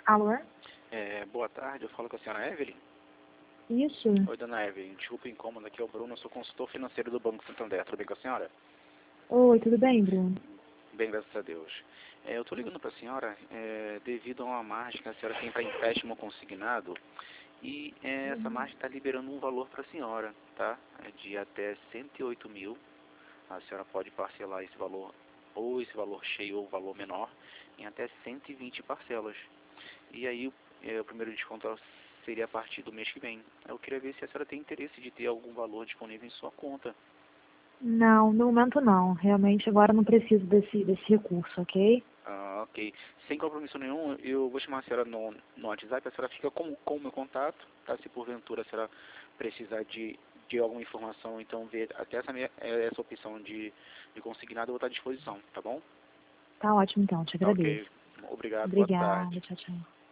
Alô? Boa tarde, eu falo com a senhora Evelyn. Isso. Oi, dona Evelyn, desculpa o incômodo, aqui é o Bruno, eu sou consultor financeiro do Banco Santander, tudo bem com a senhora? Oi, tudo bem, Bruno? Bem, graças a Deus. Eu estou ligando para a senhora devido a uma margem que a senhora tem para empréstimo consignado e essa margem está liberando um valor para a senhora, tá? De até 108 mil, a senhora pode parcelar esse valor, ou esse valor cheio ou valor menor, em até 120 parcelas. E aí o primeiro desconto seria a partir do mês que vem. Eu queria ver se a senhora tem interesse de ter algum valor disponível em sua conta. Não, no momento não. Realmente agora não preciso desse recurso, ok? Ok. Sem compromisso nenhum, eu vou chamar a senhora no WhatsApp, a senhora fica com o meu contato, tá? Se porventura a senhora precisar de alguma informação, então ver até essa opção de consignado, eu vou estar à disposição, tá bom? Tá ótimo então, te Tá agradeço. ok. Obrigado, boa Obrigada, tarde. tchau, tchau.